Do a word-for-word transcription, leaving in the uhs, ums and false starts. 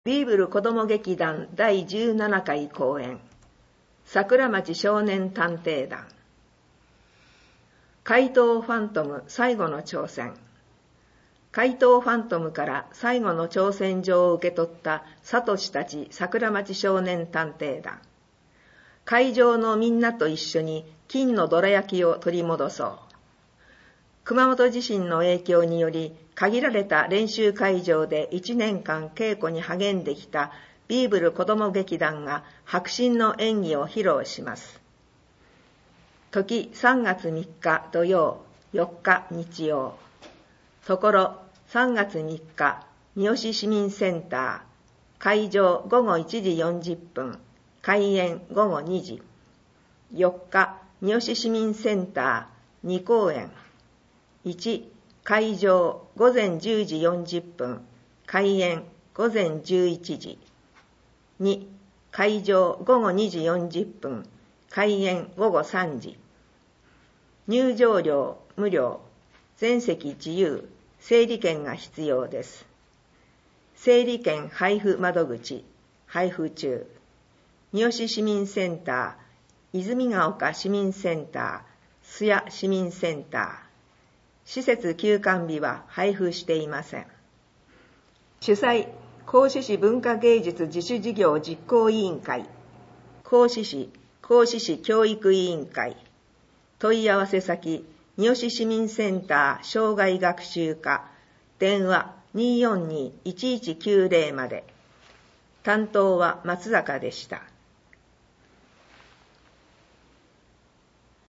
ビーブル子ども劇団だいじゅうななかい公演、桜町少年探偵団。怪盗ファントム最後の挑戦。怪盗ファントムから最後の挑戦状を受け取ったサトシたち桜町少年探偵団。会場のみんなと一緒に金のどら焼きを取り戻そう。熊本地震の影響により限られた練習会場でいちねんかん稽古に励んできたビーブル子ども劇団が迫真の演技を披露します。時さんがつみっか土曜、よっか日曜。ところさんがつみっか三好市民センター。会場ごごいちじよんじゅっぷん、開演ごごにじ。よっか三好市民センターに公演。いち会場ごぜんじゅうじよんじゅっぷん、開演ごぜんじゅういちじ。に会場ごごにじよんじゅっぷん、開演ごごさんじ。入場料無料、全席自由、整理券が必要です。整理券配布窓口、配布中。三好市民センター、泉ヶ丘市民センター、須谷市民センター。施設休館日は配布していません。主催、合志市文化芸術自主事業実行委員会、合志市、合志市教育委員会。問い合わせ先、三好市民センター障害学習課、電話 にーよんにーいちいちきゅうぜろ まで。担当は松坂でした。